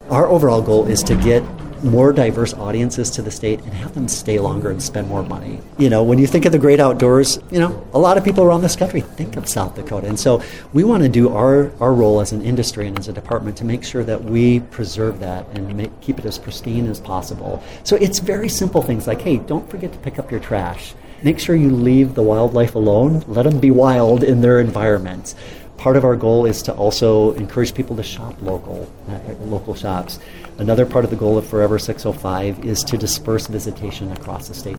Our overall goal is to get more diverse audiences to the state and have them stay longer and spend more money. When you think of the great outdoors, a lot of people around this country think of South Dakota. And so we want to do our role as an industry and as a department to make sure that we preserve that and keep it as pristine as possible. So it's very simple things like, hey, don't forget to pick up your trash. Make sure you leave the wildlife alone. Let them be wild in their environments. Part of our goal is to also encourage people to shop local shops. Another part of the goal of Forever 605 is to disperse visitation across the state.